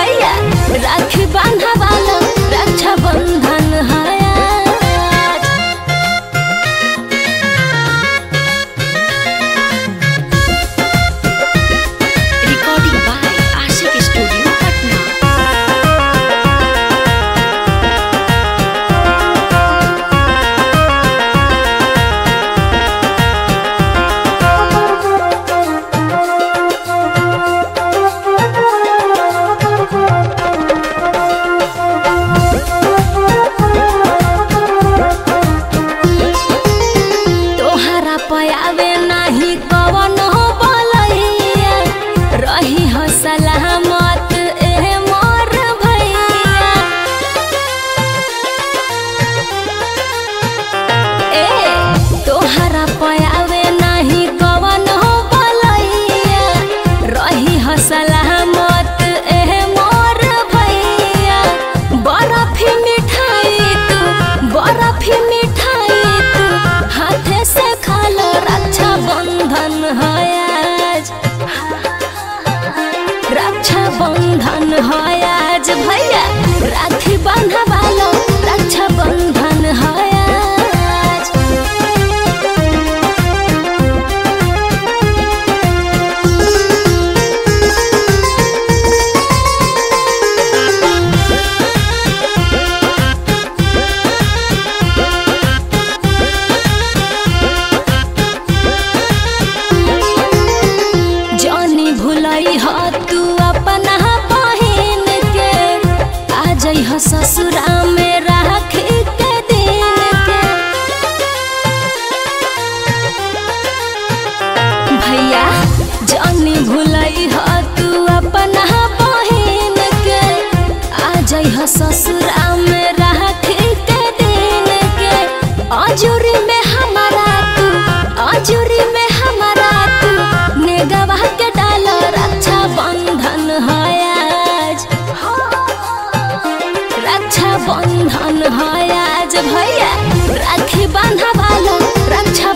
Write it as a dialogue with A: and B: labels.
A: भैया राखी बांधा वाला रक्षा बंधन है आज।
B: Recording by Ashiq studio Patna.
A: तोहरा पयावे नहीं कवन हो बलैया रही हो सलामत ए मोर भैया। ए तोहरा पयावे नहीं कवन हो बलैया रही हो सलामत ए मोर भैया। बर्फी मिठाई तू हाथे से खालो रक्षा बंधन है आज। रक्षा बंधन है आज भैया राखी बांधा वालो रक्षा बंधन है आज। जानी भुलाई हो तू अपना बहिन के आ जाइ हो ससुरा में राखी के दिन के। भैया जानी भुलाई हो तू अपना बहिन के आ जाइ हो ससुरा में राखी के दिन के। अजूरी में हमारा तू नेगवा के डालो रक्षा बंधन है आज। रक्षा बंधन है आज भैया राखी बांधा वालो रक्षा